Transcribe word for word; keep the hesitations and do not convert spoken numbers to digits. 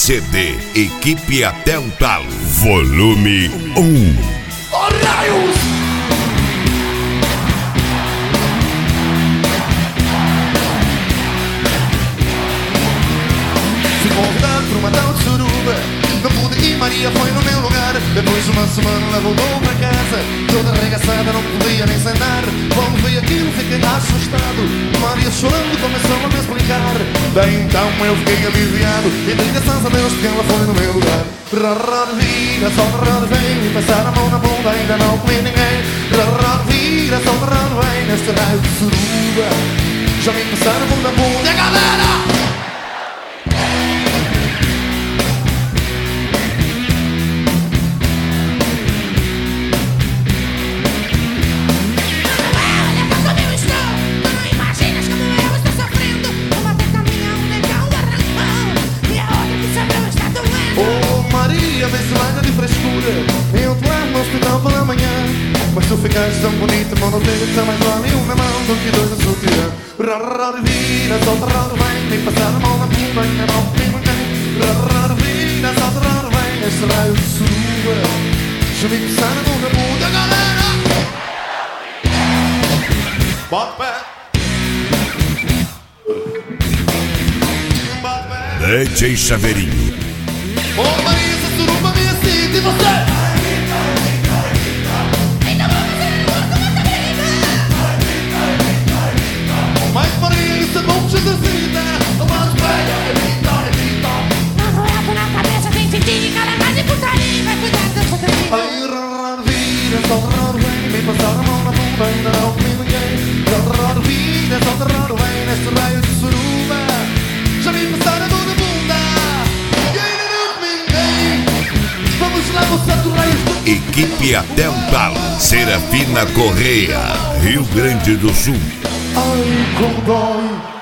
C D Equipe Até o Talo, volume um. Oh, raios! Fui convidado por uma tal de suruba, não pude ir, Maria foi no meu lugar. Depois de uma semana ela voltou para casa, toda arregaçada, não podia nem sentar. Quando vi aquilo fiquei assustado, Maria chorando começou a me explicar. Daí então eu fiquei aliviado, e dei graças a Deus porque ela foi no meu lugar. Rarrar vira, só rarrar vem, e passar a mão na bunda ainda não comi ninguém. Rarrar vira, só rarrar vem, neste raio de suruba já me passaram a mão na bunda. E a galera! Vê de frescura, eu te levo no hospital pela manhã. Mas tu ficaste tão bonita, mão não tens mais vale uma mão do que dois a sutiã. Rarrar vira, solta raro vem, nem passar a mão na bunda, ainda não tem ninguém. Rarrar vira, solta raro vem, neste raio de suruba já me passar a mão na bunda, galera! Bota pé! D J Chaveirinho. Ô Maria, essa suruba me excita, e você? Ainda vou fazer amor com essa menina. Mas Maria, isso é bom que te excita. O bato velho, evita, evita. Não roendo na cabeça, tem sentido, cara, mais de putaria. Vai cuidar da sua família. Aí, raro vira, só raro vem, vem passar a mão na bunda, ainda não comi ninguém. Raro vira, só raro vem, neste raio de suruba já me passaram a mão na bunda. Equipe Até o Talo, Serafina Correia, Rio Grande do Sul. Ai, como dói.